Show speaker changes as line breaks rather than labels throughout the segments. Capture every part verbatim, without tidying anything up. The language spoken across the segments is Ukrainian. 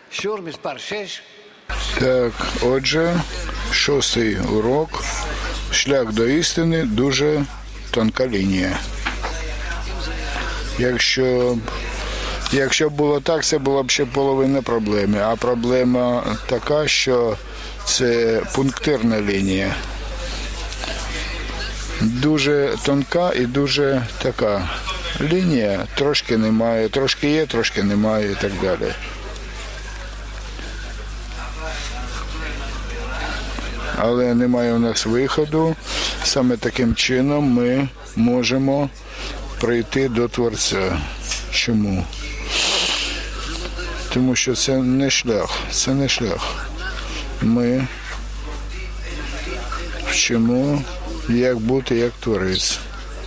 שיעור מספר שש.
Так, отже, шостий урок. Шлях до істини дуже тонка лінія. Якщо, якщо б було так, це була б ще половина проблеми. А проблема така, що це пунктирна лінія. Дуже тонка і дуже така лінія. Трошки немає, трошки є, трошки немає і так далі. Але немає у нас виходу. Саме таким чином ми можемо прийти до Творця. Чому? Тому що це не шлях, це не шлях. Ми вчимо, як бути як Творець.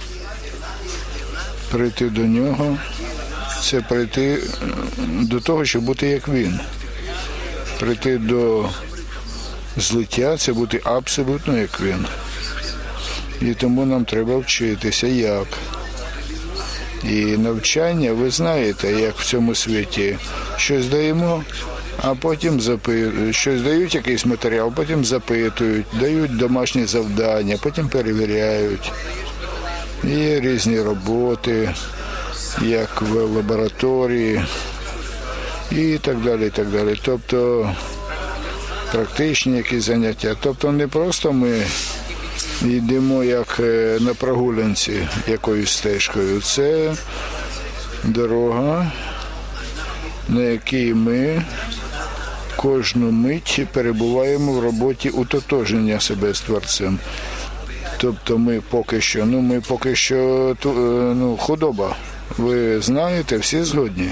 Прийти до нього – це прийти до того, щоб бути як він. Прийти до злиття – це бути абсолютно як він. І тому нам треба вчитися як. І навчання, ви знаєте, як в цьому світі. Щось даємо, а потім запитують. Щось дають, якийсь матеріал, потім запитують, дають домашні завдання, потім перевіряють. Є різні роботи, як в лабораторії і так далі, і так далі. Тобто практичні якісь заняття. Тобто не просто ми йдемо як на прогулянці якоюсь стежкою. Це дорога, на якій ми кожну мить перебуваємо в роботі утотожнення себе з Творцем. Тобто ми поки що, ну ми поки що, ну, худоба. Ви знаєте, всі згодні.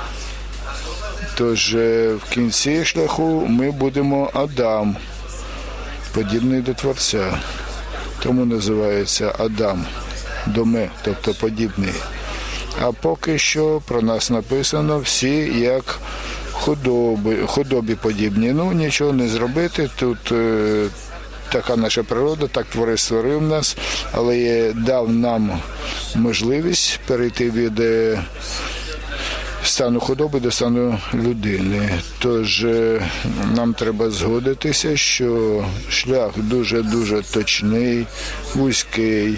Тож в кінці шляху ми будемо Адам, подібний до Творця. Тому називається Адам, доме, тобто подібний. А поки що про нас написано всі як худоби, худобі подібні. Ну, нічого не зробити, тут е, така наша природа, так Творець створив нас, але є, дав нам можливість перейти від е, стану худоби до стану людини. Тож нам треба згодитися, що шлях дуже-дуже точний, вузький.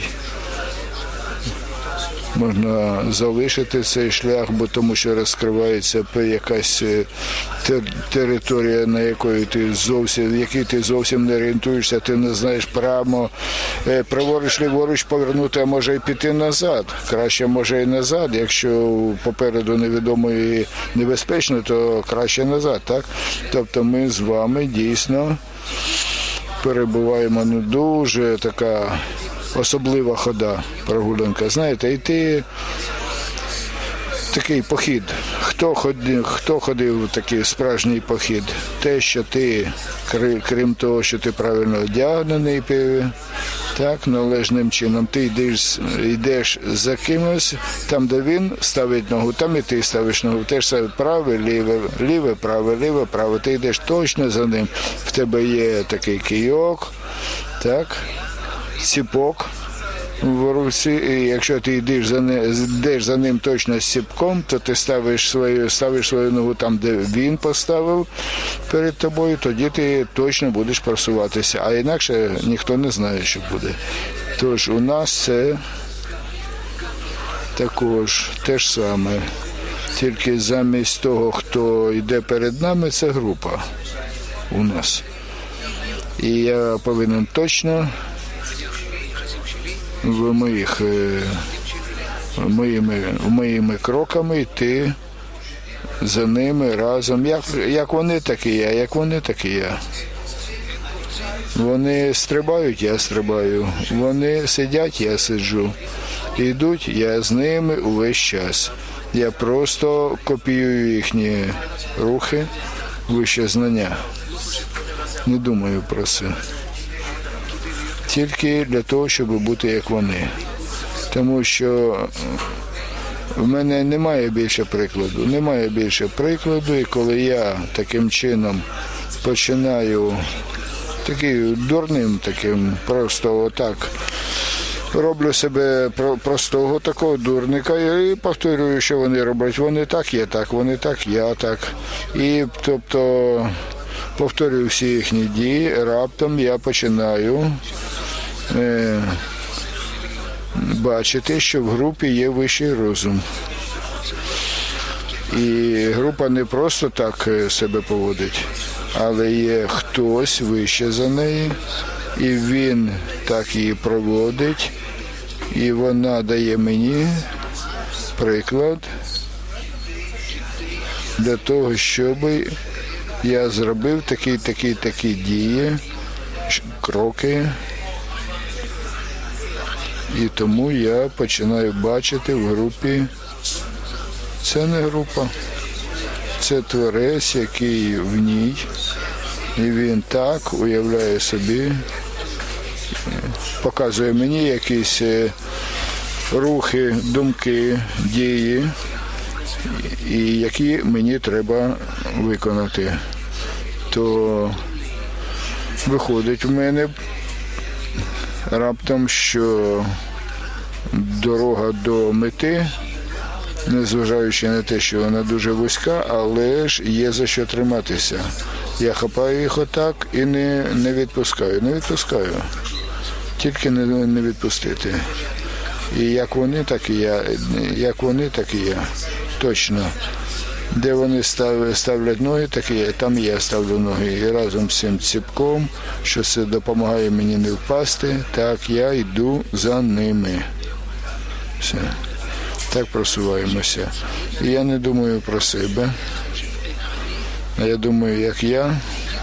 Можна залишити цей шлях, бо тому що розкривається якась територія, на якої ти зовсім, в якій ти зовсім не орієнтуєшся, ти не знаєш прямо, праворуч, ліворуч повернути, а може і піти назад. Краще може і назад, якщо попереду невідомо і небезпечно, то краще назад, так? Тобто ми з вами дійсно перебуваємо, ну, дуже така особлива хода, прогулянка. Знаєте, і ти такий похід. Хто ходив, хто ходив в такий справжній похід? Те, що ти, крім того, що ти правильно одягнений, так, належним чином, ти йдеш, йдеш за кимось, там, де він ставить ногу, там і ти ставиш ногу. Теж ставить праве, ліве, ліве, праве, ліве, праве. Ти йдеш точно за ним. В тебе є такий кийок, так, ціпок в руці, і якщо ти йдеш за ним, йдеш за ним точно з ціпком, то ти ставиш свою, ставиш свою ногу там, де він поставив перед тобою, тоді ти точно будеш просуватися, а інакше ніхто не знає, що буде. Тож у нас це також те ж саме, тільки замість того, хто йде перед нами, це група у нас. І я повинен точно в моїх, моїми, моїми кроками йти за ними разом. Як, як вони, так і я, як вони, так і я. Вони стрибають, я стрибаю. Вони сидять, я сиджу. Йдуть, я з ними увесь час. Я просто копіюю їхні рухи, вище знання. Не думаю про це. Тільки для того, щоб бути як вони. Тому що в мене немає більше прикладу. Немає більше прикладу, і коли я таким чином починаю таким дурним, таким просто отак роблю себе простого такого дурника і повторюю, що вони роблять. Вони так, я так, вони так, я так. І, тобто, повторюю всі їхні дії, раптом я починаю е, бачити, що в групі є вищий розум. І група не просто так себе поводить, але є хтось вище за неї, і він так її проводить, і вона дає мені приклад для того, щоб я зробив такі, такі, такі дії, кроки, і тому я починаю бачити в групі. Це не група, це творець, який в ній, і він так уявляє собі, показує мені якісь рухи, думки, дії, і які мені треба виконати. То виходить в мене раптом, що дорога до мети, незважаючи на те, що вона дуже вузька, але ж є за що триматися. Я хапаю їх отак і не, не відпускаю. Не відпускаю. Тільки не, не відпустити. І як вони, так і я. Як вони, так і я. Точно. Де вони став, ставлять ноги, так і я. Там я ставлю ноги. І разом з цим ціпком, що це допомагає мені не впасти, так я йду за ними. Все. Так просуваємося. І я не думаю про себе, а я думаю, як я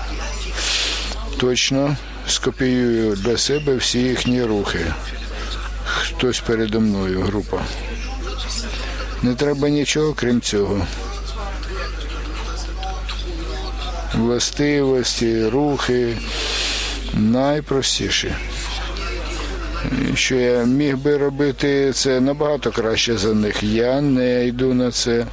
точно скопіюю для себе всі їхні рухи. Хтось передо мною, група. Не треба нічого, крім цього. Властивості, рухи найпростіші. Що я міг би робити це набагато краще за них. Я не йду на це.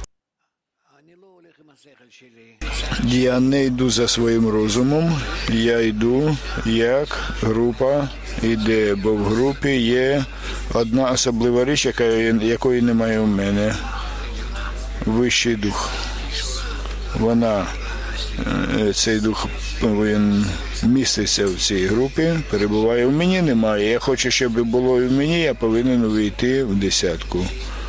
Я не йду за своїм розумом. Я йду, як група йде, бо в групі є одна особлива річ, яка, якої немає у мене. Вищий дух. Вона, цей дух повинен міститься в цій групі, перебуває в мені, немає. Я хочу, щоб було і в мені, я повинен увійти в десятку.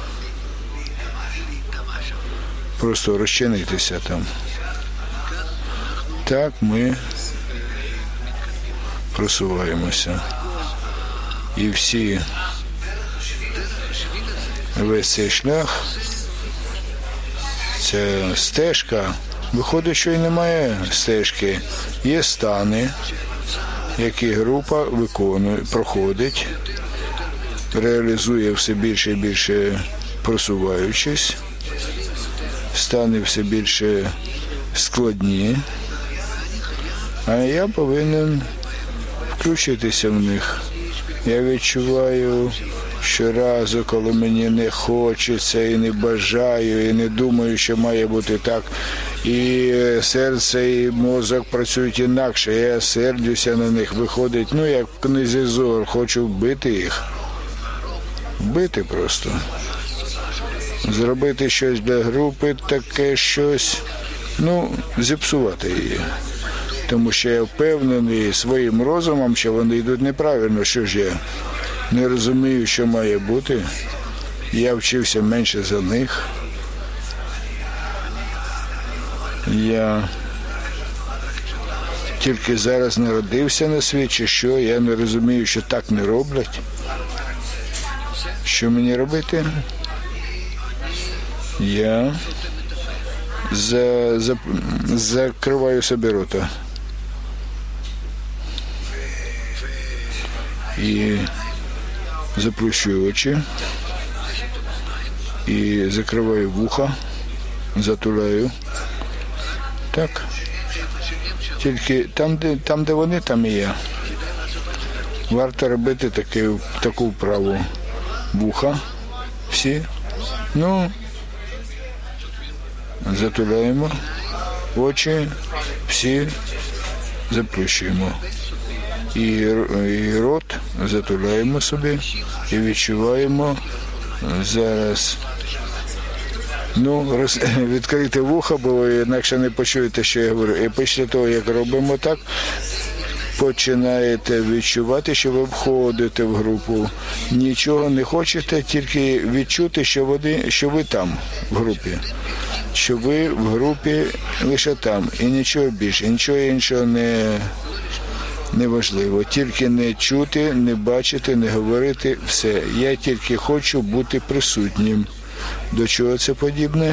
Просто розчинитися там. Так ми просуваємося. І всі, весь цей шлях, ця стежка, виходить, що й немає стежки. Є стани, які група виконує, проходить, реалізує все більше і більше просуваючись. Стани все більше складні, а я повинен включитися в них. Я відчуваю щоразу, коли мені не хочеться і не бажаю, і не думаю, що має бути так, і серце, і мозок працюють інакше, я сердюся на них, виходить, ну, як в книзі Зоар, хочу вбити їх. Вбити просто. Зробити щось для групи, таке щось, ну, зіпсувати її. Тому що я впевнений своїм розумом, що вони йдуть неправильно, що ж я не розумію, що має бути. Я вчився менше за них. Я тільки зараз народився на світ, чи що, я не розумію, що так не роблять. Що мені робити? Я за, за, закриваю собі рота. І заплющую очі. І закриваю вуха. Затуляю. Так. Тільки там, де, там, де вони, там і я. Варто робити таке, таку вправу. Вуха. Всі. Ну, затуляємо. Очі. Всі. Заплющуємо. і, і рот затуляємо собі і відчуваємо зараз. Ну, роз, відкрити вуха, бо інакше не почуєте, що я говорю. І після того, як робимо так, починаєте відчувати, що ви входите в групу. Нічого не хочете, тільки відчути, що ви, що ви там, в групі. Що ви в групі лише там. І нічого більше, нічого іншого не, не важливо. Тільки не чути, не бачити, не говорити, все. Я тільки хочу бути присутнім. До чого це подібне?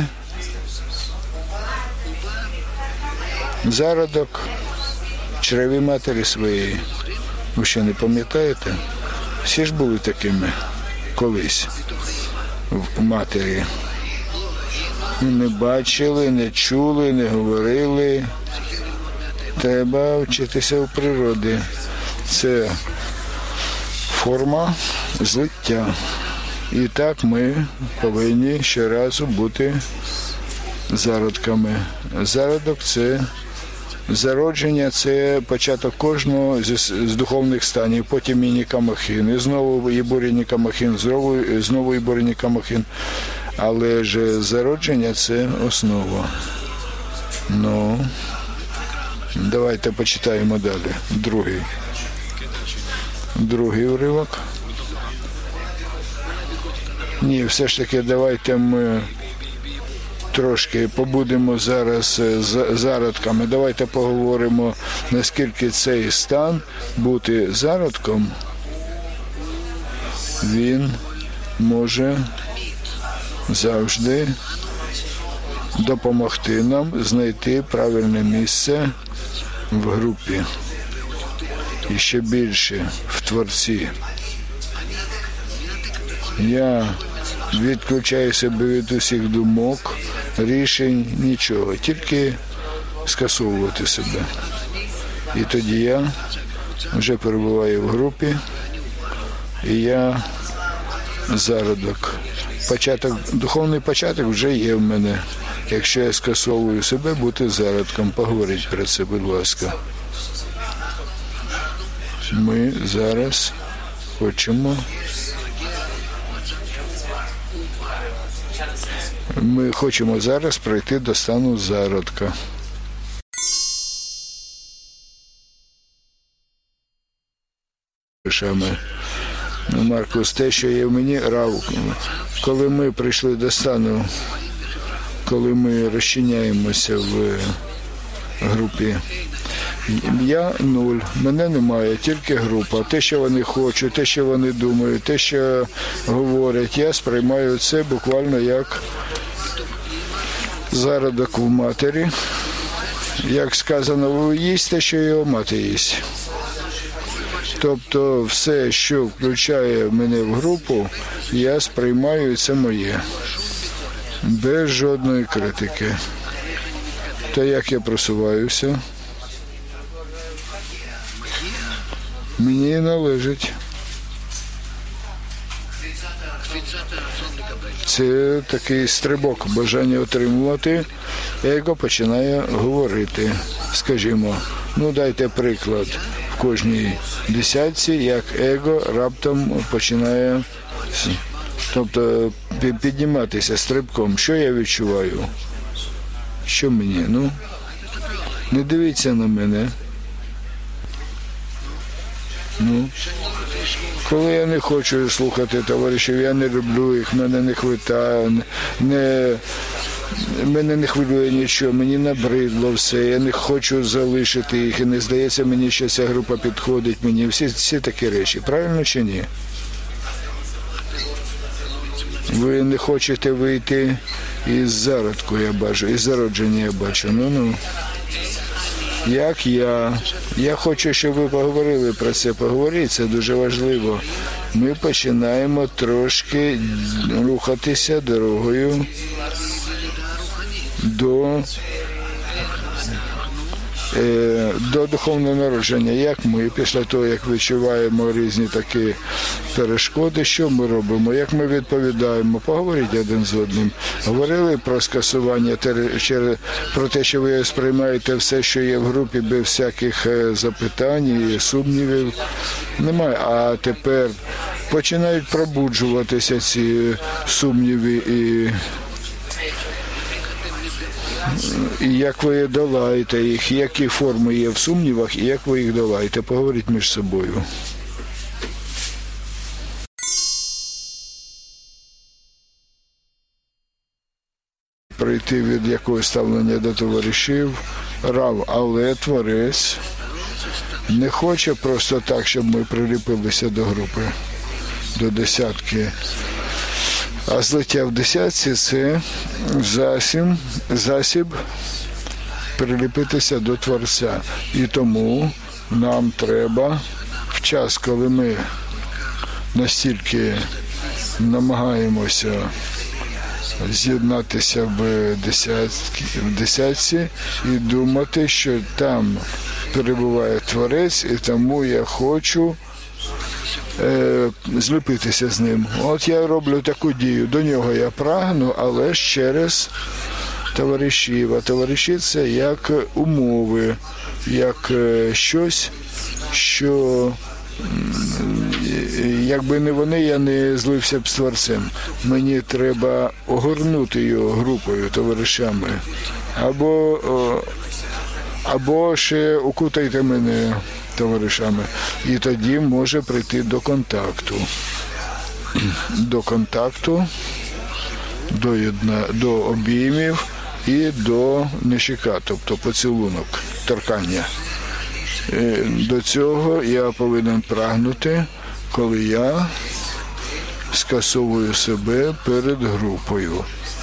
Зародок чреві матері своєї. Ви ще не пам'ятаєте? Всі ж були такими колись в матері. Не бачили, не чули, не говорили. Треба вчитися у природі. Це форма злиття. І так ми повинні щоразу бути зародками. Зародок – це зародження, це початок кожного з, з духовних станів. Потім і нікамахин, і знову іборі нікамахин, знову, знову іборі нікамахин. Але ж зародження – це основа. Ну, давайте почитаємо далі. Другий. Другий уривок. Ні, все ж таки, давайте ми трошки побудемо зараз зародками. Давайте поговоримо, наскільки цей стан бути зародком, він може завжди допомогти нам знайти правильне місце в групі. І ще більше в Творці. Я відключаю себе від усіх думок, рішень, нічого. Тільки скасовувати себе. І тоді я вже перебуваю в групі, і я зародок. Початок, духовний початок вже є в мене. Якщо я скасовую себе, бути зародком. Поговоріть про це, будь ласка. Ми зараз хочемо... Ми хочемо зараз прийти до стану зародка. Маркус, те, що є в мені, рав. Коли ми прийшли до стану, коли ми розчиняємося в групі, я нуль, мене немає, тільки група. Те, що вони хочуть, те, що вони думають, те, що говорять, я сприймаю це буквально як зародок в матері. Як сказано, ви їсте, що його мати їсть. Тобто все, що включає мене в групу, я сприймаю, і це моє. Без жодної критики. Та як я просуваюся? Мені належить. Це такий стрибок, бажання отримувати. Его починає говорити. Скажімо, ну дайте приклад в кожній десятці, як его раптом починає, тобто підніматися стрибком. Що я відчуваю? Що мені? Ну, не дивіться на мене. Ну, коли я не хочу слухати товаришів, я не люблю їх, мене не хвитає, не, мене не хвилює нічого, мені набридло все, я не хочу залишити їх, і не здається мені, що ця група підходить мені. Всі, всі такі речі. Правильно чи ні? Ви не хочете вийти із зародку, я бачу, із зародження я бачу. Ну-ну. Як я. Я хочу, щоб ви поговорили про це. Поговоріть, це дуже важливо. Ми починаємо трошки рухатися дорогою до до духовного народження, як ми, після того, як відчуваємо різні такі перешкоди, що ми робимо, як ми відповідаємо, поговоріть один з одним. Говорили про скасування, про те, що ви сприймаєте все, що є в групі, без всяких запитань і сумнівів. Немає. А тепер починають пробуджуватися ці сумніви і І як ви долаєте їх, які форми є в сумнівах, і як ви їх долаєте. Поговоріть між собою. Прийти від якогось ставлення до товаришів, рав, але творець не хоче просто так, щоб ми приліпилися до групи, до десятки. А злиття в десятці – це засіб, засіб приліпитися до Творця. І тому нам треба в час, коли ми настільки намагаємося з'єднатися в десятці, в десятці і думати, що там перебуває Творець, і тому я хочу зліпитися з ним. От я роблю таку дію, до нього я прагну, але ж через товаришів. А товариші – це як умови, як щось, що якби не вони, я не злився б з Творцем. Мені треба огорнути його групою, товаришами. Або, або ще укутайте мене товаришами. І тоді може прийти до контакту. До контакту, до, єдна, до обіймів і до нищика, тобто поцілунок, торкання. До цього я повинен прагнути, коли я скасовую себе перед групою.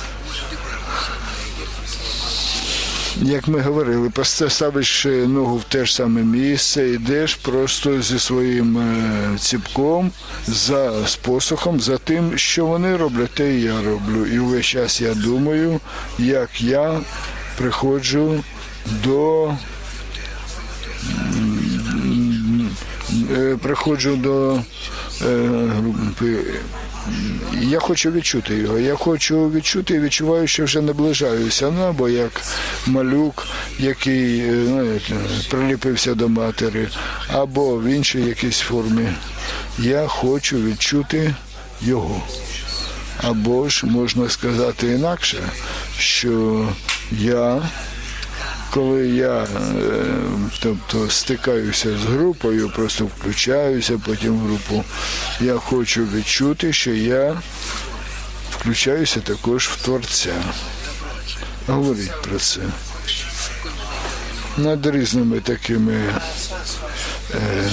Як ми говорили, ставиш ногу в те ж саме місце, йдеш просто зі своїм ціпком, за спосухом, за тим, що вони роблять, те і я роблю. І весь час я думаю, як я приходжу до приходжу до групи. Я хочу відчути його, я хочу відчути і відчуваю, що вже наближаюся, ну, або як малюк, який, знаєте, приліпився до матері, або в іншій якійсь формі. Я хочу відчути його. Або ж можна сказати інакше, що я, коли я тобто, стикаюся з групою, просто включаюся потім в групу, я хочу відчути, що я включаюся також в Творця. Говоріть про це. Над різними такими е,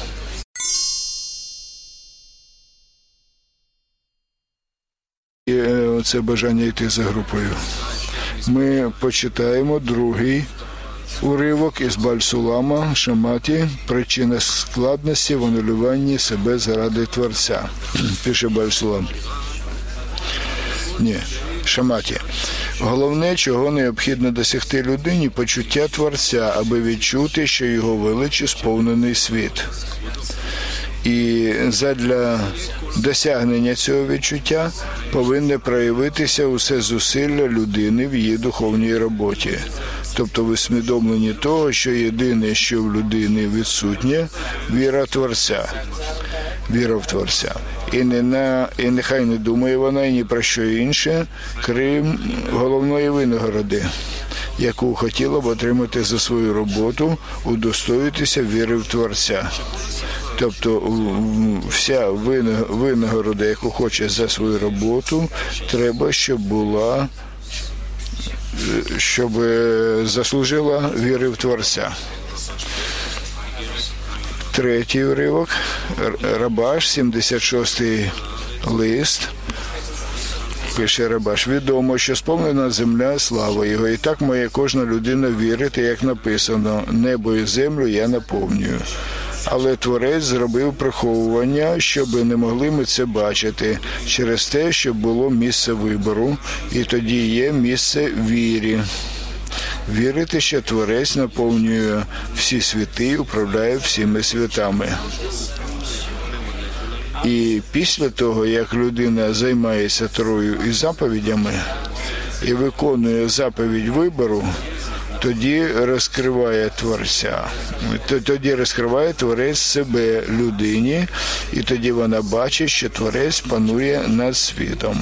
і оце бажання йти за групою. Ми почитаємо другий уривок із Баль-Сулама Шаматі «Причина складності в анулюванні себе заради Творця». Пише Баль-Сулам. Ні, Шаматі. Головне, чого необхідно досягти людині – почуття Творця, аби відчути, що його величі сповнений світ. І задля досягнення цього відчуття повинне проявитися усе зусилля людини в її духовній роботі. Тобто в усвідомленні того, що єдине, що в людини відсутнє – віра Творця. Віра в Творця. І, не на, і нехай не думає вона і ні про що інше, крім головної винагороди, яку хотіла б отримати за свою роботу, удостоїтися віри в Творця. Тобто вся винагорода, яку хоче за свою роботу, треба, щоб була, щоб заслужила віри в Творця. Третій уривок, Рабаш, сімдесят шостий лист, пише Рабаш: «Відомо, що сповнена земля слава Його, і так має кожна людина вірити, як написано, небо і землю я наповнюю. Але Творець зробив приховування, щоб не могли ми це бачити, через те, щоб було місце вибору, і тоді є місце вірі. Вірити, що Творець наповнює всі світи і управляє всіми світами. І після того, як людина займається Торою і заповідями і виконує заповідь вибору, тоді розкриває Творця. Тоді розкриває Творець себе людині, і тоді вона бачить, що Творець панує над світом.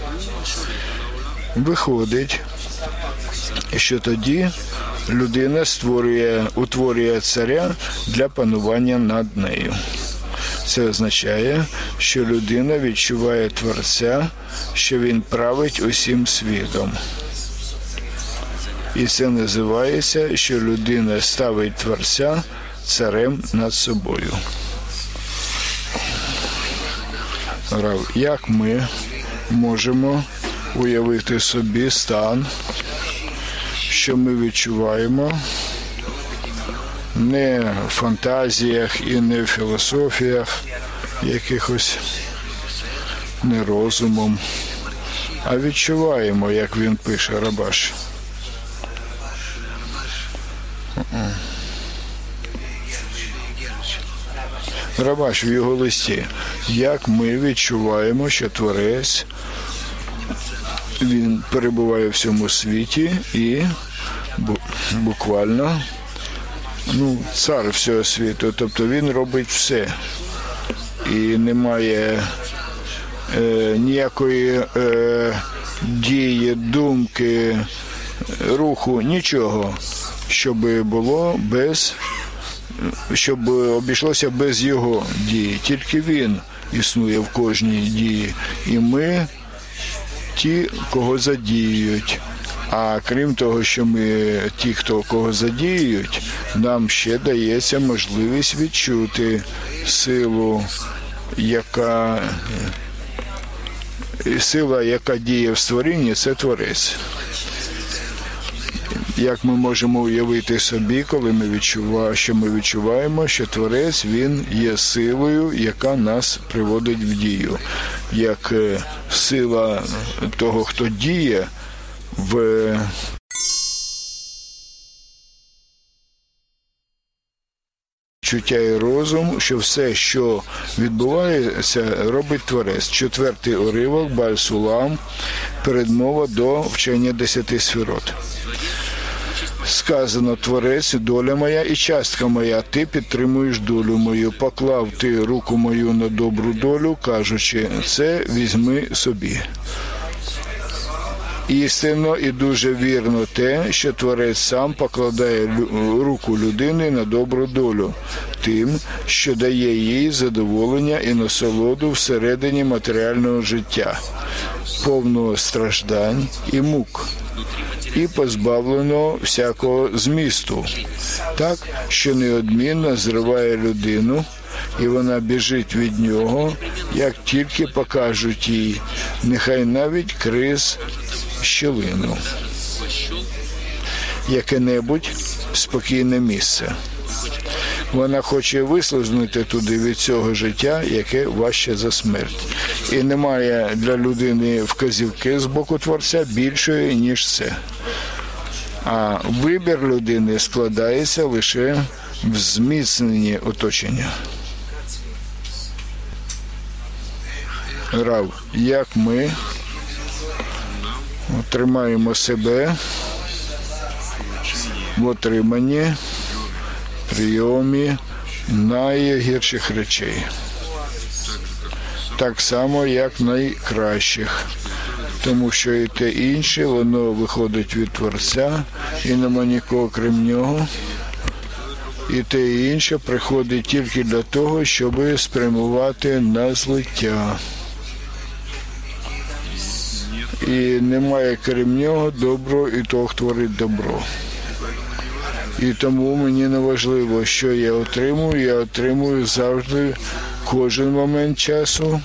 Виходить, що тоді людина створює, утворює царя для панування над нею. Це означає, що людина відчуває Творця, що він править усім світом. І це називається, що людина ставить Творця царем над собою. Рав, як ми можемо уявити собі стан, що ми відчуваємо не в фантазіях і не в філософіях якихось, не розумом, а відчуваємо, як він пише, Рабаш. Рабаш в його листі. Як ми відчуваємо, що Творець, він перебуває в цьому світі і буквально, ну, цар всього світу, тобто він робить все. І немає е, ніякої е, дії, думки, руху, нічого, щоб було без, щоб обійшлося без його дії. Тільки він існує в кожній дії. І ми ті, кого задіюють. А крім того, що ми ті, хто кого задіюють, нам ще дається можливість відчути силу, яка сила, яка діє в створінні, це Творець. Як ми можемо уявити собі, коли ми відчуваємо, що ми відчуваємо, що Творець, він є силою, яка нас приводить в дію. Як сила того, хто діє в чуття і розум, що все, що відбувається, робить Творець. Четвертий уривок, Бааль Сулам, передмова до вчення десяти сферот. Сказано: Творець, доля моя і частка моя, ти підтримуєш долю мою, поклав ти руку мою на добру долю, кажучи, це візьми собі. Істинно і дуже вірно те, що Творець сам покладає руку людини на добру долю, тим, що дає їй задоволення і насолоду всередині матеріального життя, повного страждань і мук, і позбавленого всякого змісту, так, що неодмінно зриває людину, і вона біжить від нього, як тільки покажуть їй, нехай навіть криз щілину, яке-небудь спокійне місце. Вона хоче вислизнути туди від цього життя, яке важче за смерть. І немає для людини вказівки з боку Творця більшої, ніж це. А вибір людини складається лише в зміцненні оточення. Рав, як ми тримаємо себе в отриманні, прийомі найгірших речей. Так само, як найкращих. Тому що і те інше, воно виходить від Творця, і нема нікого крім нього. І те інше приходить тільки для того, щоб спрямувати на злиття. І немає крім нього добро і того, хто творить добро. І тому мені не важливо, що я отримую, я отримую завжди кожен момент часу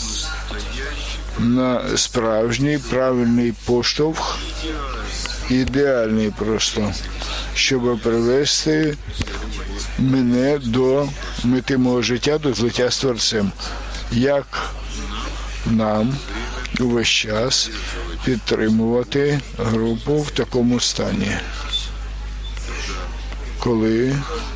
на справжній правильний поштовх, ідеальний просто, щоб привести мене до мети мого життя, до злиття з Творцем. Як нам увесь час підтримувати групу в такому стані? коли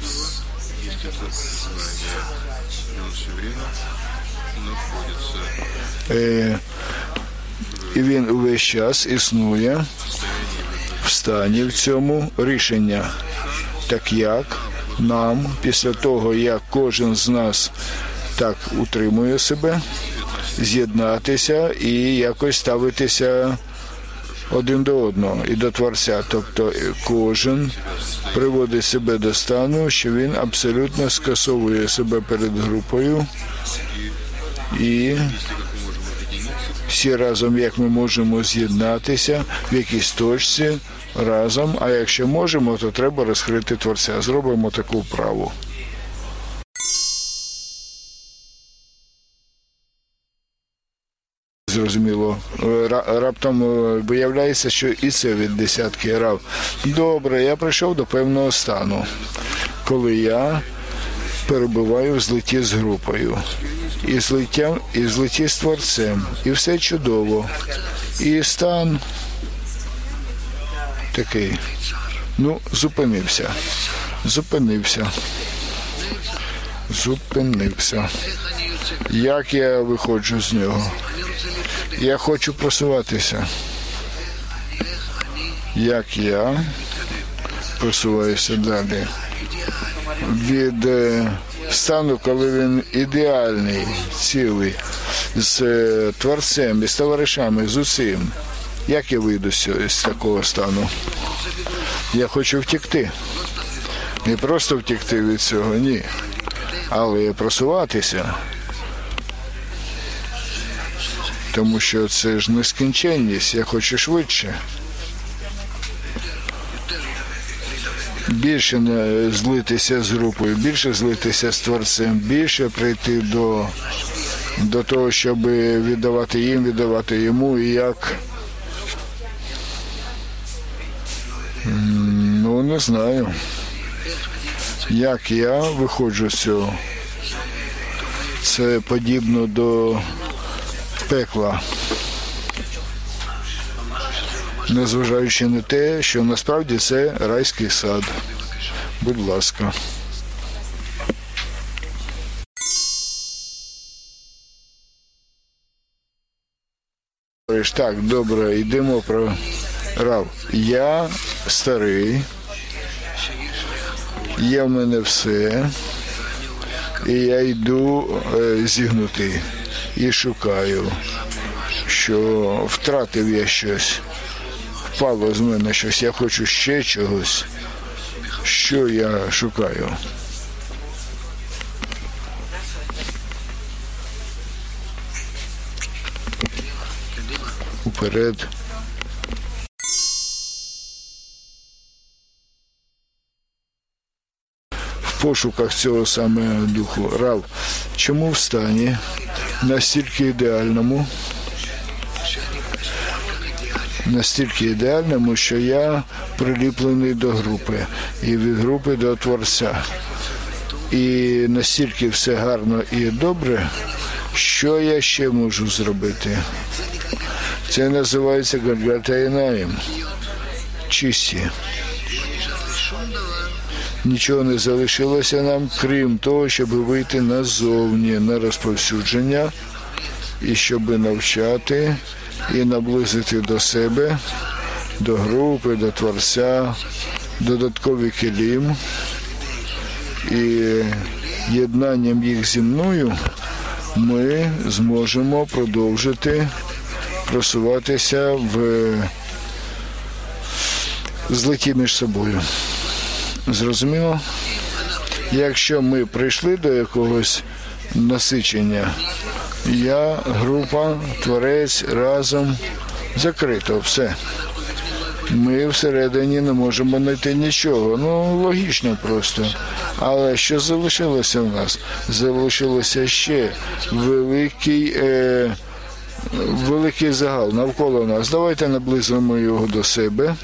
е, і він увесь час існує в стані в цьому рішення. Так як нам, після того, як кожен з нас так утримує себе, з'єднатися і якось ставитися один до одного і до Творця. Тобто кожен приводить себе до стану, що він абсолютно скасовує себе перед групою, і всі разом, як ми можемо з'єднатися в якійсь точці разом, а якщо можемо, то треба розкрити Творця. Зробимо таку вправу. Зрозуміло. Раптом виявляється, що і це від десятки рав. Добре, я прийшов до певного стану, коли я перебуваю в злитті з групою. І злиття, і злиття з Творцем. І все чудово. І стан такий. Ну, зупинився. Зупинився. Зупинився. Як я виходжу з нього? Я хочу просуватися. Як я просуваюся далі? Від стану, коли він ідеальний, цілий, з Творцем, із товаришами, з усім. Як я вийду з такого стану? Я хочу втекти. Не просто втекти від цього, ні. Але просуватися. Тому що це ж нескінченність, я хочу швидше. Більше не злитися з групою, більше злитися з Творцем, більше прийти до, до того, щоб віддавати їм, віддавати йому, і як... Ну, не знаю. Як я виходжу з цього? Це подібно до пекла. Незважаючи на те, що насправді це райський сад. Будь ласка. Так, добре, йдемо про Рав. Я старий, є в мене все, і я йду е, зігнутий і шукаю, що втратив я щось, впало з мене щось, я хочу ще чогось. Що я шукаю? Уперед. В пошуках цього саме духу. Рав, чому в стані настільки ідеальному, настільки ідеальному, що я приліплений до групи, і від групи до Творця. І настільки все гарно і добре, що я ще можу зробити? Це називається Галгат Айнаїм. Чисті. Нічого не залишилося нам, крім того, щоб вийти назовні, на розповсюдження, і щоб навчати і наблизити до себе, до групи, до Творця, додатковий келім. І єднанням їх зі мною ми зможемо продовжити просуватися в злитті між собою. Зрозуміло? Якщо ми прийшли до якогось насичення, я, група, Творець, разом, закрито все. Ми всередині не можемо знайти нічого. Ну, логічно просто. Але що залишилося в нас? Залишилося ще великий, е, великий загал навколо нас. Давайте наблизимо його до себе.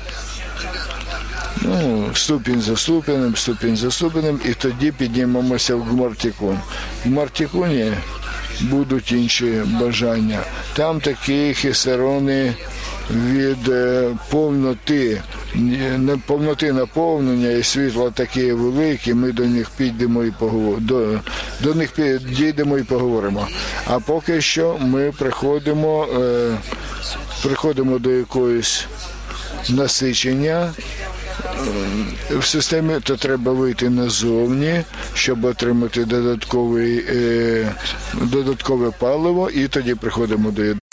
Ну, ступінь за ступенем, ступінь за ступенем, і тоді піднімемося в Гмартікун. В Гмартікуні будуть інші бажання. Там такі хесерони від е, повноти, не повноти наповнення і світла такі великі, ми до них підемо і поговоримо, до, до них підійдемо і поговоримо. А поки що ми приходимо, е, приходимо до якоїсь насичення в системі, то треба вийти назовні, щоб отримати додатковий, е, додаткове паливо, і тоді приходимо до єдності.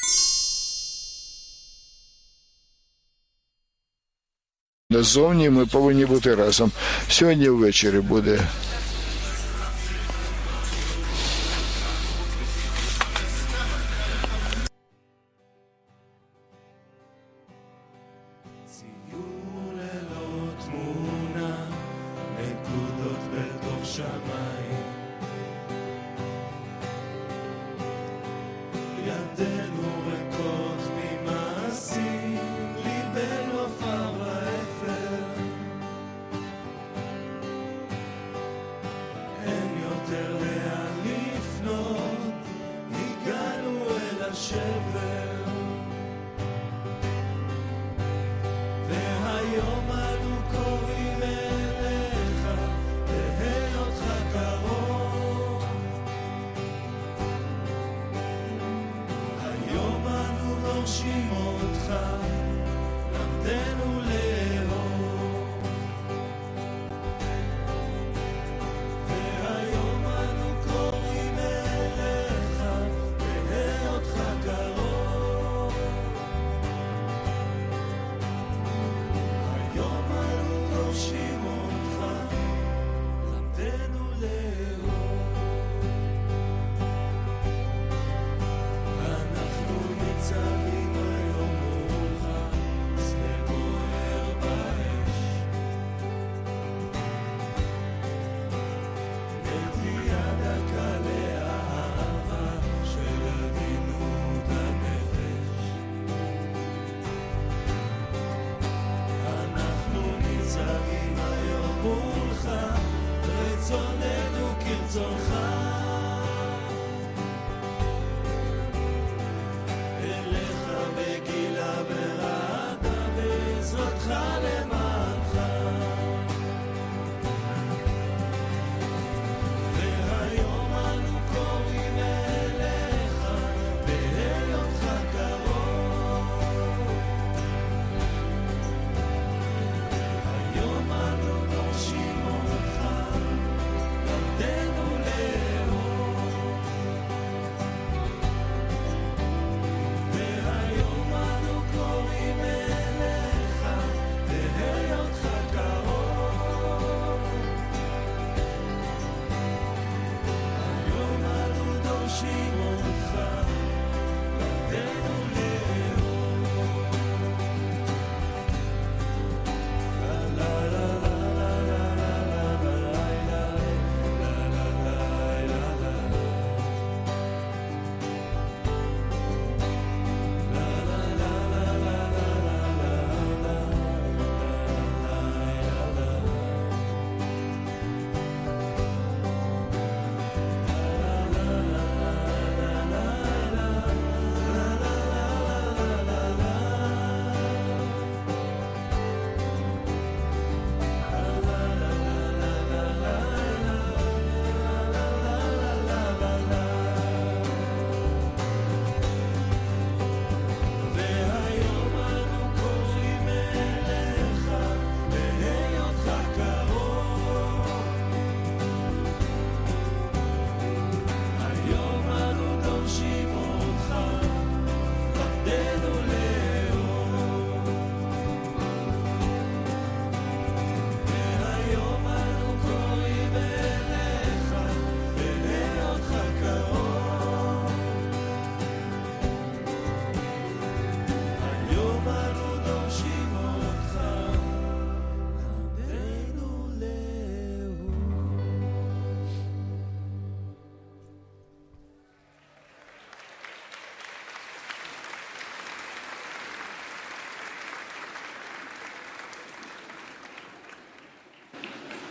Назовні ми повинні бути разом. Сьогодні ввечері буде.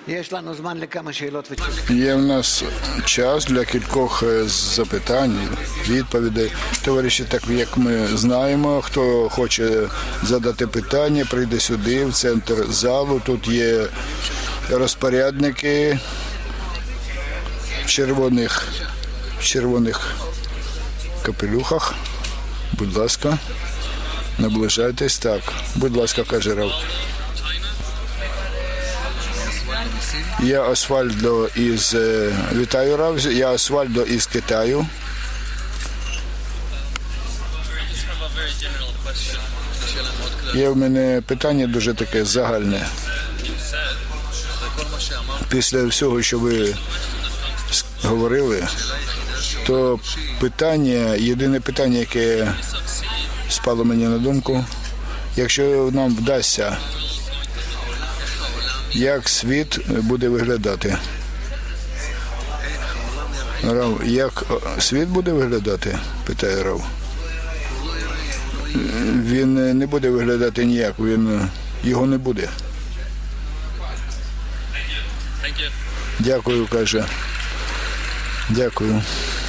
Є в нас час для кількох запитань, відповідей. Товариші, так як ми знаємо, хто хоче задати питання, прийде сюди, в центр залу. Тут є розпорядники в червоних, в червоних капелюхах. Будь ласка, наближайтесь. Так, будь ласка, каже Рав. Я Освальдо із... Вітаю, Рав. Я Освальдо із Китаю. Є в мене питання дуже таке загальне. Після всього, що ви говорили, то питання, єдине питання, яке спало мені на думку, якщо нам вдасться, як світ буде виглядати? Рав, як світ буде виглядати? Питає Рав. Він не буде виглядати ніяк, він, його не буде. Дякую, каже. Дякую.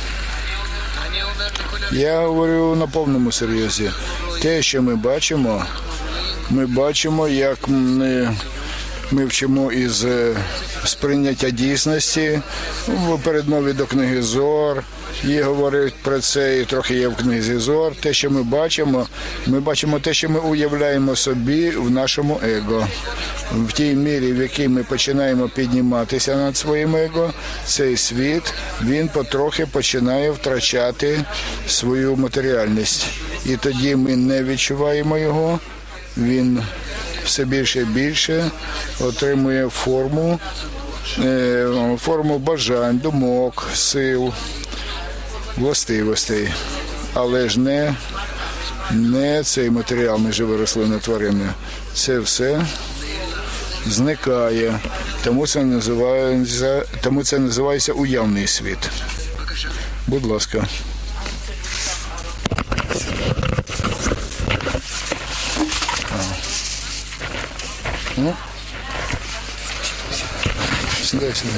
Я говорю на повному серйозі. Те, що ми бачимо, ми бачимо, як ми, ми вчимо із сприйняття дійсності в передмові до книги Зоар. І говорить про це, і трохи є в книзі Зоар. Те, що ми бачимо, ми бачимо те, що ми уявляємо собі в нашому его. В тій мірі, в якій ми починаємо підніматися над своїм его, цей світ, він потрохи починає втрачати свою матеріальність. І тоді ми не відчуваємо його, він все більше і більше отримує форму, форму бажань, думок, сил, властивостей, але ж не, не цей матеріал, не живе рослини, тварини. Це все зникає, тому це називається, тому це називається уявний світ. Будь ласка. Ну, сюди, сюди.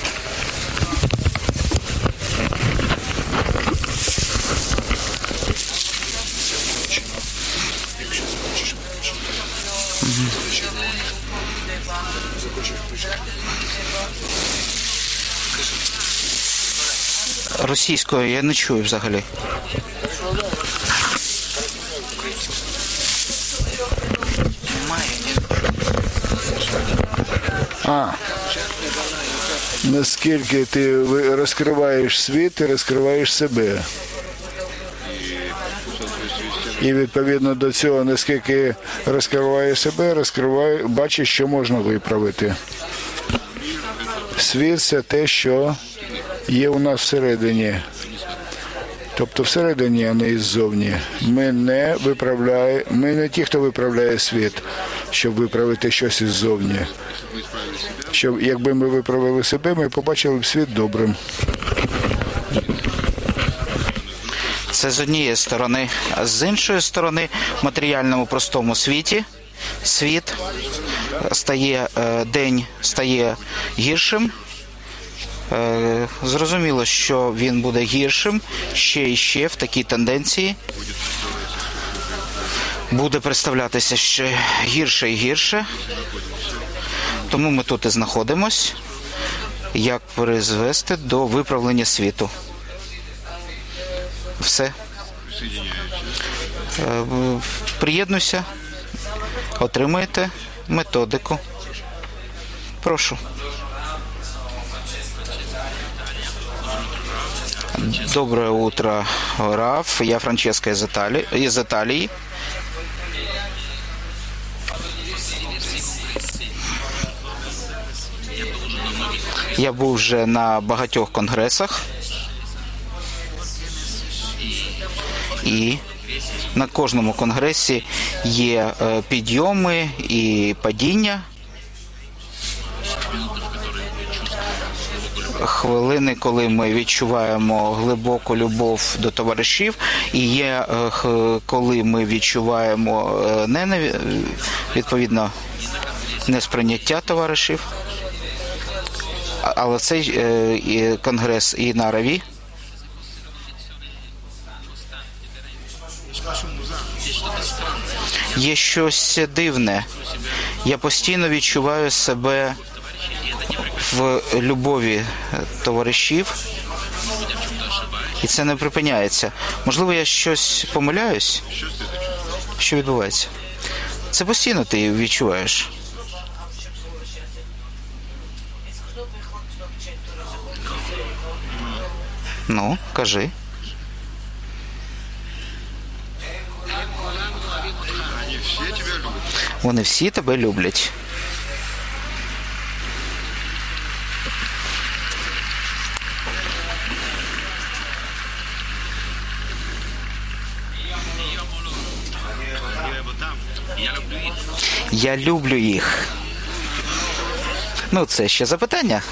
Російською я не чую взагалі.
А, наскільки ти розкриваєш світ, ти розкриваєш себе. І відповідно до цього, наскільки розкриваєш себе, розкриває, бачиш, що можна виправити. Світ – це те, що є у нас всередині. Тобто всередині, а не іззовні. Ми не виправляємо, ми не ті, хто виправляє світ, щоб виправити щось іззовні. Щоб, якби ми виправили себе, ми побачили б світ добрим.
Це з однієї сторони. А з іншої сторони, в матеріальному простому світі, світ стає, день стає гіршим. Зрозуміло, що він буде гіршим ще і ще в такій тенденції. Буде представлятися ще гірше і гірше. Тому ми тут і знаходимось, як призвести до виправлення світу. Все. Приєднуйся, отримаєте методику. Прошу. Доброе утро, Раф. Я Франческо из Италии. Из Италии. Я був вже на багатьох конгресах. І на кожному конгресі є підйоми і падіння. Хвилини, коли ми відчуваємо глибоку любов до товаришів, і є, коли ми відчуваємо не, відповідно, несприйняття товаришів. Але цей е, і конгрес і на Раві є щось дивне. Я постійно відчуваю себе в любові товаришів, і це не припиняється. Можливо, я щось помиляюсь? Що відбувається? Це постійно ти відчуваєш. Ну, кажи. Вони всі тебе люблять. Я люблю їх. Ну, це ще запитання.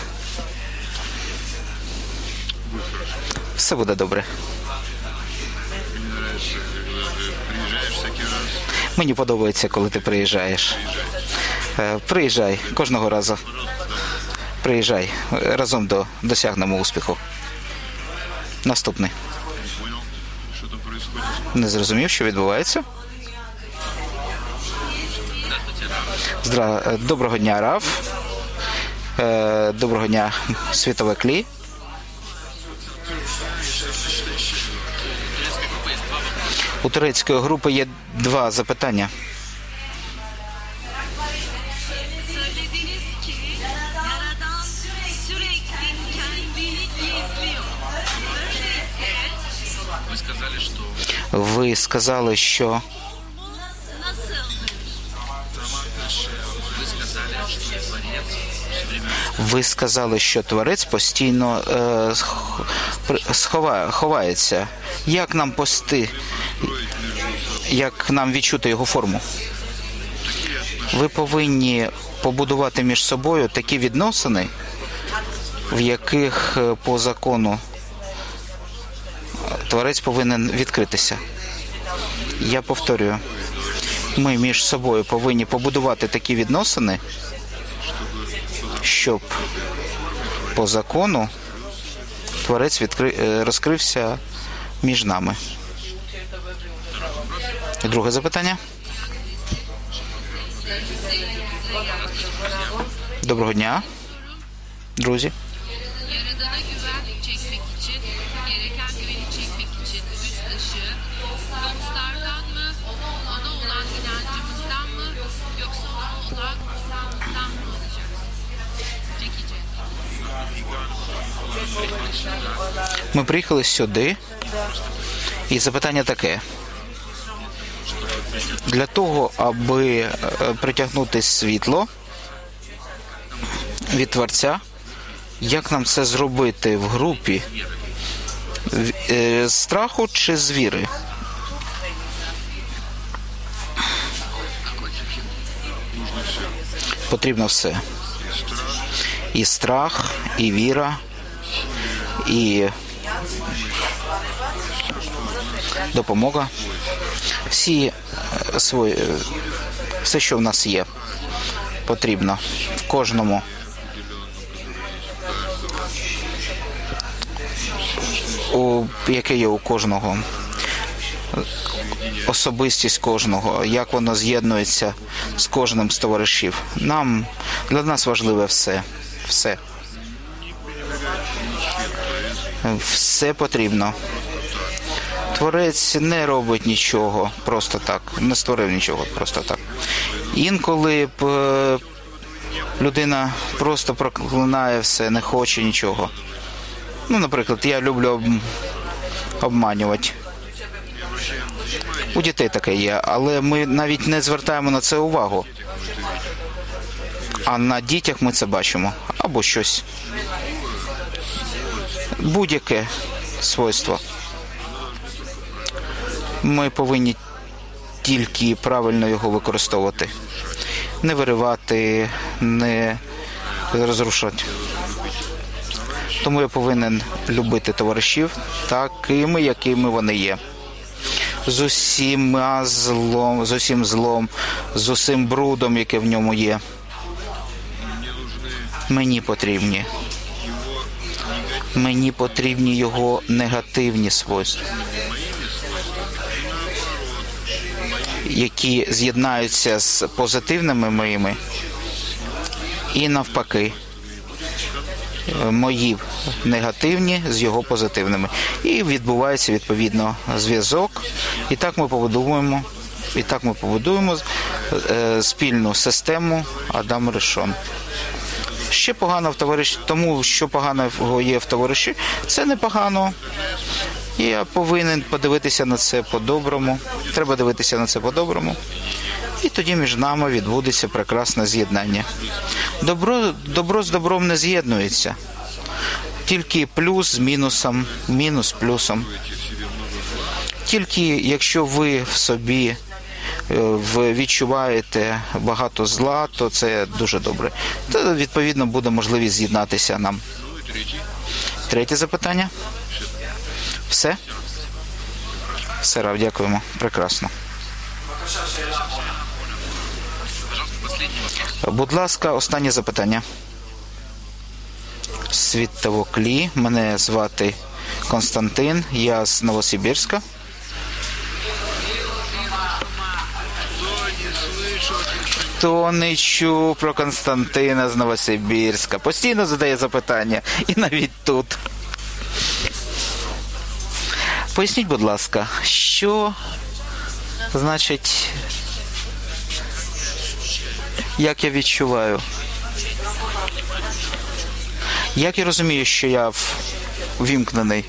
Все буде добре. Мені подобається, коли ти приїжджаєш. Приїжджай кожного разу. Приїжджай. Разом до досягнемо успіху. Наступний. Не зрозумів, що відбувається? Здра... Доброго дня, Раф. Доброго дня, Світове Клі. У турецької групи є два запитання. Ви сказали, що Ви сказали, що Творець постійно е, сховає, ховається. Як нам пости, як нам відчути його форму? Ви повинні побудувати між собою такі відносини, в яких по закону Творець повинен відкритися. Я повторюю, ми між собою повинні побудувати такі відносини, щоб по закону Творець відкри... розкрився між нами. Друге запитання. Доброго дня, друзі. Ми приїхали сюди, і запитання таке. Для того, аби притягнути світло від Творця, як нам це зробити в групі? З страху чи з віри? Потрібно все. І страх, і віра, і допомога. Всі свої, все, що в нас є, потрібно в кожному. У, яке є у кожного. Особистість кожного, як воно з'єднується з кожним з товаришів. Нам, для нас важливе все. Все. Все потрібно. Творець не робить нічого просто так, не створив нічого просто так. Інколи б людина просто проклинає все, не хоче нічого. Ну, наприклад, я люблю об... обманювати. У дітей таке є, але ми навіть не звертаємо на це увагу. А на дітях ми це бачимо. Або щось. Будь-яке свойство. Ми повинні тільки правильно його використовувати. Не виривати, не розрушати. Тому я повинен любити товаришів такими, якими вони є. З усім злом, з усім злом, з усім брудом, яке в ньому є. Мені потрібні Мені потрібні його негативні свойства, які з'єднаються з позитивними моїми, і навпаки, мої негативні з його позитивними. І відбувається, відповідно, зв'язок. І так ми побудуємо, і так ми побудуємо е, спільну систему Адам Ришон. Ще погано в товариші, тому що погано є в товариші, це непогано. Я повинен подивитися на це по-доброму. Треба дивитися на це по-доброму. І тоді між нами відбудеться прекрасне з'єднання. Добро, добро з добром не з'єднується. Тільки плюс з мінусом, мінус плюсом. Тільки якщо ви в собі ви відчуваєте багато зла, то це дуже добре. То, відповідно, буде можливість з'єднатися нам. Третє запитання. Все? Все, Рав, дякуємо. Прекрасно. Будь ласка, останнє запитання. Світ Тавоклі. Мене звати Константин. Я з Новосибірська. Хто не чув про Константина з Новосибірська? Постійно задає запитання. І навіть тут. Поясніть, будь ласка, що значить, як я відчуваю? Як я розумію, що я ввімкнений?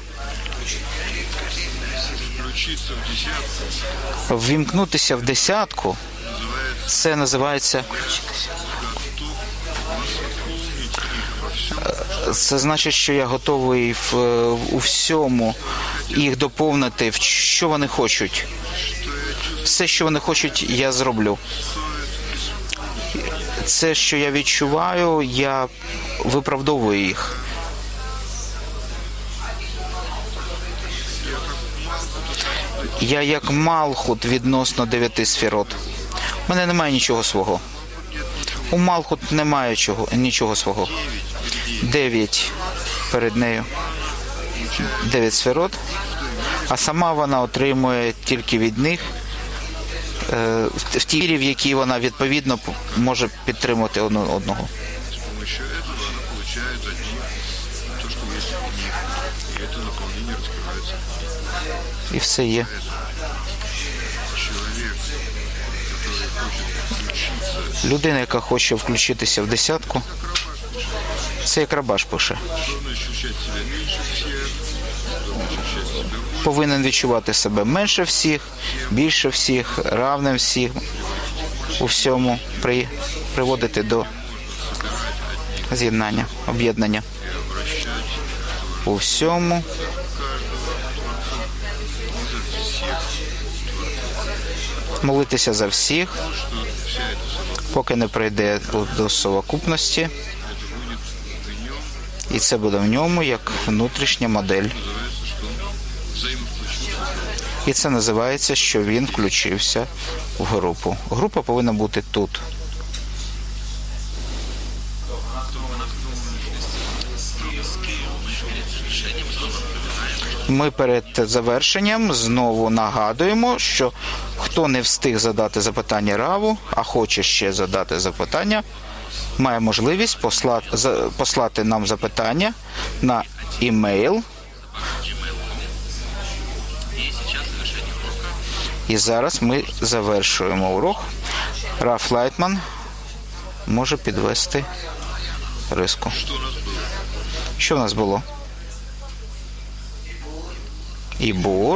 Ввімкнутися в десятку – це називається... Це значить, що я готовий в, у всьому їх доповнити, в що вони хочуть. Все, що вони хочуть, я зроблю. Це, що я відчуваю, я виправдовую їх. Я як Малхут відносно дев'яти сферот. У мене немає нічого свого. У Малхут немає чого, нічого свого. Дев'ять перед нею. Дев'ять сферот. А сама вона отримує тільки від них в тій вірі, в якій вона відповідно може підтримувати одного. І все є. Людина, яка хоче включитися в десятку, це як Рабаш пише. Повинен відчувати себе менше всіх, більше всіх, равним всіх, у всьому при, приводити до з'єднання, об'єднання. У всьому. Молитися за всіх, поки не прийде до совокупності. І це буде в ньому як внутрішня модель. І це називається, що він включився в групу. Група повинна бути тут. Ми перед завершенням знову нагадуємо, що хто не встиг задати запитання Раву, а хоче ще задати запитання, має можливість послати, послати нам запитання на імейл. І зараз ми завершуємо урок. Раф Лайтман може підвести риску. Що в нас було? Ібур.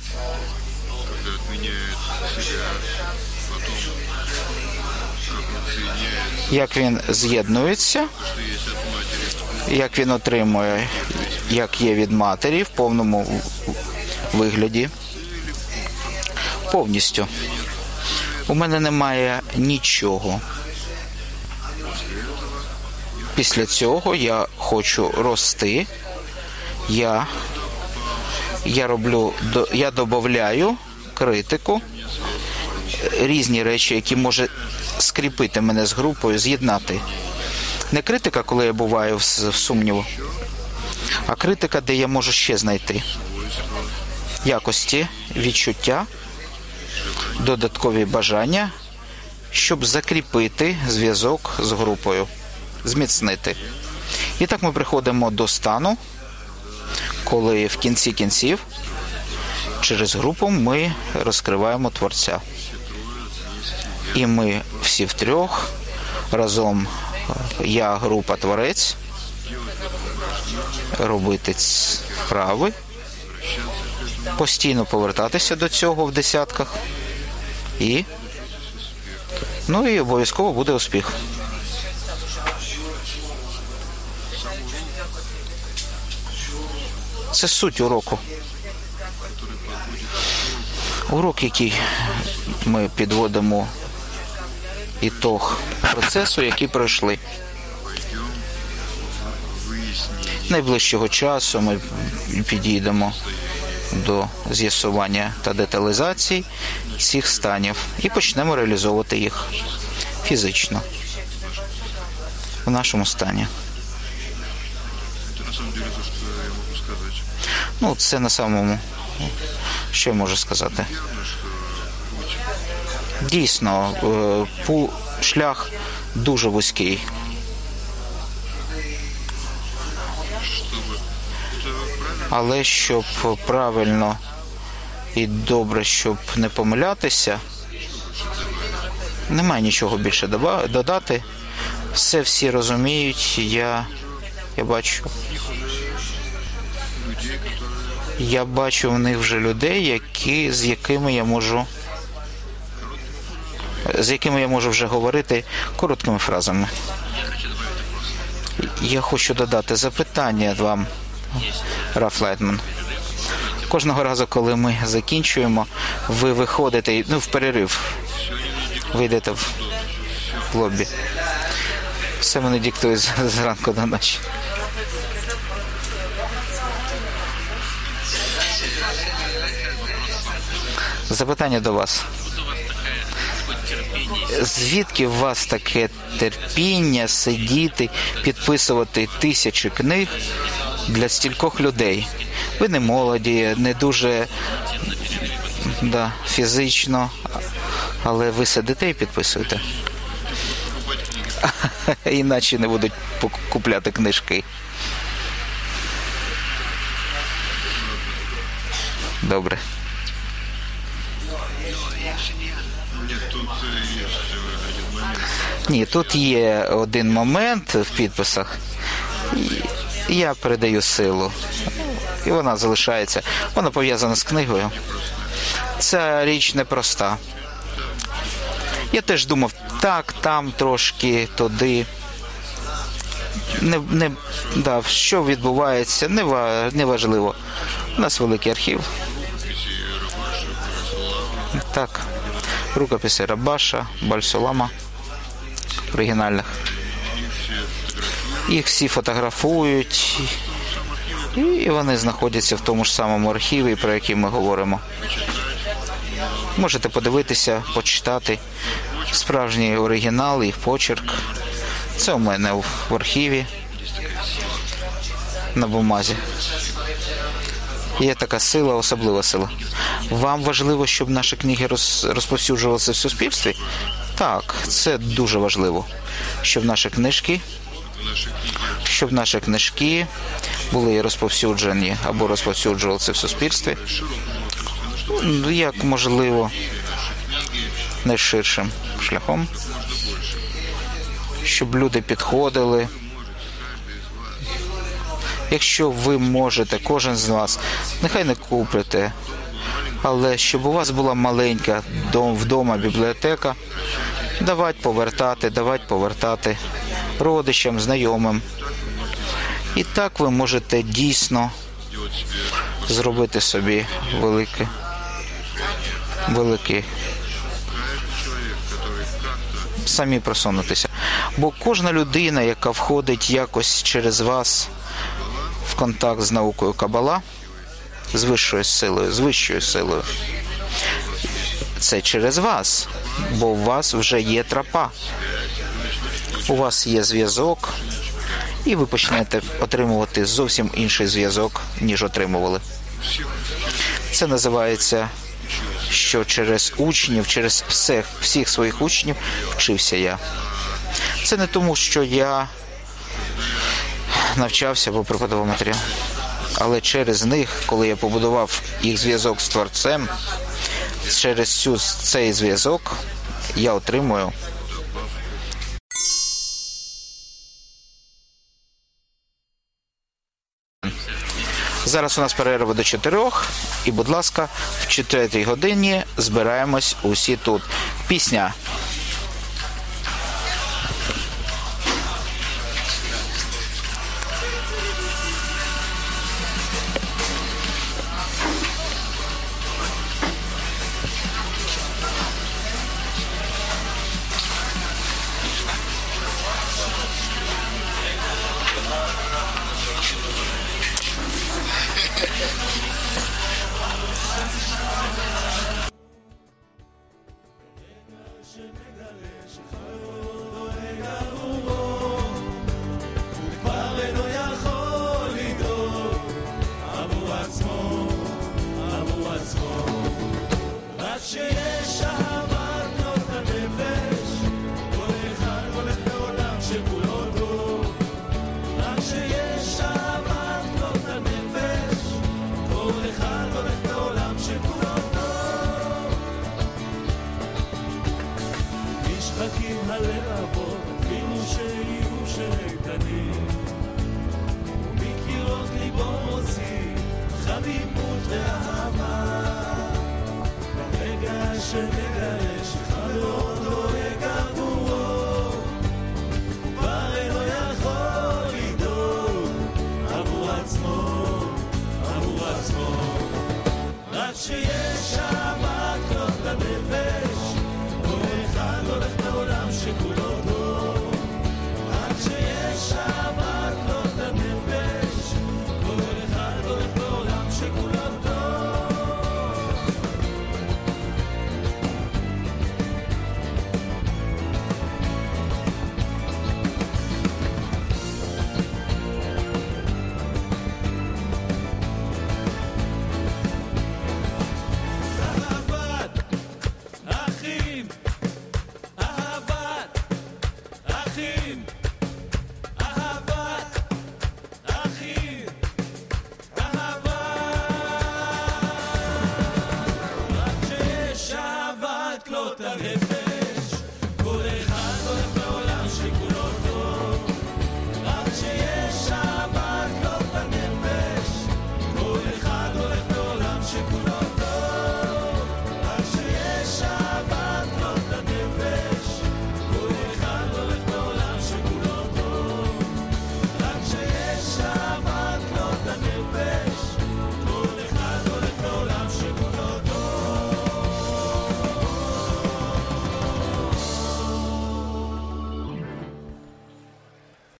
Як він з'єднується, як він отримує, як є від матері в повному вигляді. Повністю. У мене немає нічого. Після цього я хочу рости. Я, я роблю, я додаю критику, різні речі, які може скріпити мене з групою, з'єднати. Не критика, коли я буваю в сумніву, А критика, де я можу ще знайти якості, відчуття, додаткові бажання, щоб закріпити зв'язок з групою, зміцнити. І так ми приходимо до стану, коли в кінці кінців через групу ми розкриваємо Творця. І ми всі втрьох разом, я, група, Творець, робити справи, постійно повертатися до цього в десятках і, ну і обов'язково буде успіх. Це суть уроку. Урок, який ми підводимо ітог процесу, який пройшли. Найближчого часу ми підійдемо до з'ясування та деталізації цих станів і почнемо реалізовувати їх фізично в нашому стані. Ну, це на самому, що я можу сказати. Дійсно, шлях дуже вузький. Але щоб правильно і добре, щоб не помилятися, немає нічого більше додати. Все всі розуміють, я, я бачу. Я бачу в них вже людей, які, з якими я можу з якими я можу вже говорити короткими фразами. Я хочу додати запитання вам, Раф Лайтман. Кожного разу, коли ми закінчуємо, ви виходите, ну, в перерив, ви йдете в лобі. Все мене диктує зранку до ночі. Запитання до вас. Звідки у вас таке терпіння сидіти, підписувати тисячі книг для стількох людей? Ви не молоді, не дуже да, фізично, але ви сидите і підписуєте. Іначе не будуть купляти книжки. Добре. Ні, тут є один момент в підписах. Я передаю силу. І вона залишається. Вона пов'язана з книгою. Ця річ непроста. Я теж думав, так, там трошки, туди. Не, не, да, що відбувається, не, не важливо. У нас великий архів. Так. Рукописи Рабаша, Бальсулама, оригінальних. Їх всі фотографують, і вони знаходяться в тому ж самому архіві, про який ми говоримо. Можете подивитися, почитати справжній оригінал, їх почерк. Це у мене в архіві, на бумазі. Є така сила, особлива сила. Вам важливо, щоб наші книги розповсюджувалися в суспільстві? Так, це дуже важливо. Щоб наші книжки, щоб наші книжки були розповсюджені або розповсюджувалися в суспільстві, як можливо, найширшим шляхом. Щоб люди підходили. Якщо ви можете, кожен з вас, нехай не купите, але щоб у вас була маленька вдома бібліотека, давайте повертати, давайте повертати родичам, знайомим. І так ви можете дійсно зробити собі велике, великий, самі просунутися. Бо кожна людина, яка входить якось через вас в контакт з наукою Кабала, з вищою силою, з вищою силою, це через вас, бо у вас вже є тропа. У вас є зв'язок, і і ви почнете отримувати зовсім інший зв'язок, ніж отримували. Це називається, що через учнів, через всіх, всіх своїх учнів вчився я. Це не тому, що я навчався або преподавав матеріал, але через них, коли я побудував їх зв'язок з Творцем, через цю, цей зв'язок я отримую Зараз у нас перерва до чотирьох, і, будь ласка, в четвертій годині збираємось усі тут. Пісня